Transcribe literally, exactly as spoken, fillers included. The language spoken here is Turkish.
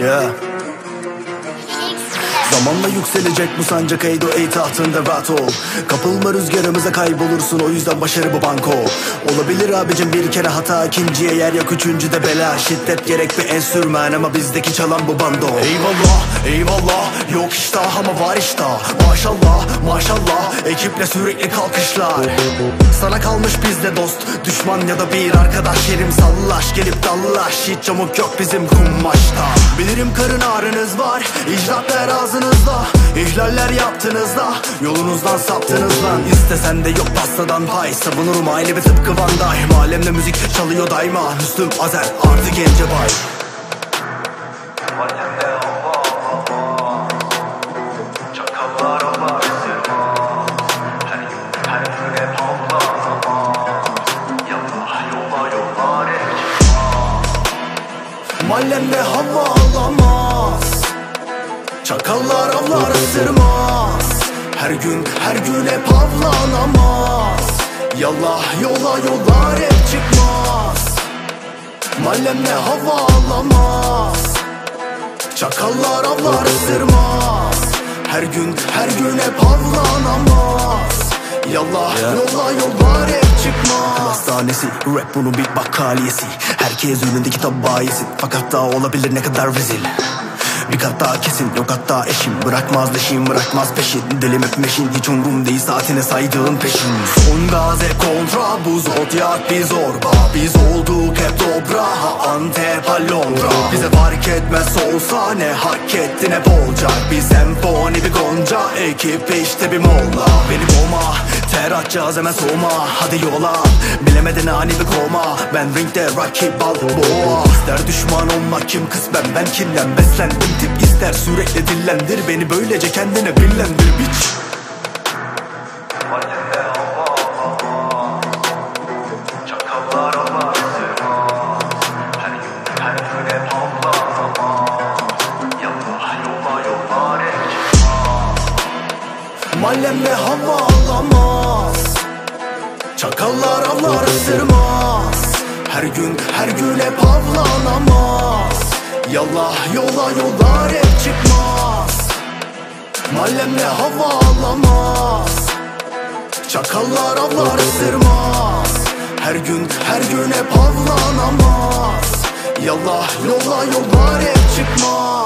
Yeah. Zamanla yükselecek bu sancak, Eydo ey tahtında rahat ol. Kapılma rüzgarımıza, kaybolursun, o yüzden başarı bu banko. Olabilir abicim bir kere hata, ikinciye yer yok, üçüncüde bela. Şiddet gerek bir enstrüman ama bizdeki çalan bu bando. Eyvallah eyvallah, yok iştah ama var iştah. Maşallah maşallah, ekiple sürekli kalkışlar. Sana kalmış bizde dost, düşman ya da bir arkadaş. Yerim sallaş, gelip dallaş, hiç camuk yok bizim kummaşta. Bilirim karın ağrınız var, icraatlar ağzınızda. İhlaller yaptınız da, yolunuzdan saptınız lan. İstesen de yok pastadan pay, savunurum aile bir tıpkı Van Damme. Alemde müzik çalıyor daima, Müslüm, Azer, artı Gencebay. Mahallemde hava alamaz, çakallar avlar ısırmaz. Her gün her gün hep avlanamaz. Yallah yola yollar hep çıkmaz. Mahallemde hava alamaz, çakallar avlar ısırmaz. Her gün her gün hep avlanamaz. Yallah yeah. yola yollar hep çıkmaz. Hastanesi, rap bunun bir bakkaliyesi. Herkes önündeki tabağı yesin, fakat daha olabilir ne kadar rezil. Bir kat daha kesin, yok hatta eşim. Bırakmaz leşim, bırakmaz peşin. Dilim hep meşin, hiç umrum değil saatine saydığın peşin. Son gaz hep kontra, bu zodyak bir zorba. Biz olduk hep dobra, ha Antep ha Londra. Bize fark etmez olsa ne hak ettin hep olacak. Bir senfoni bir gonca, ekip işte bir molla. Beni boğma, ter atacağız hemen soğuma. Hadi yola, bilemedin ani bir koma. Ben ringde rakip al boğa. İster düşman olmak kim kısmen, ben kimden beslendim tip ister. Sürekli dillendir beni, böylece kendine billendir biç. Mahallemde hava alamaz, çakallar avlar ısırmaz. Her gün her gün hep avlanamaz. Yallah yola yollar hep çıkmaz. Mahallemde hava alamaz, çakallar avlar ısırmaz. Her gün her gün hep avlanamaz. Yallah yola yollar hep çıkmaz.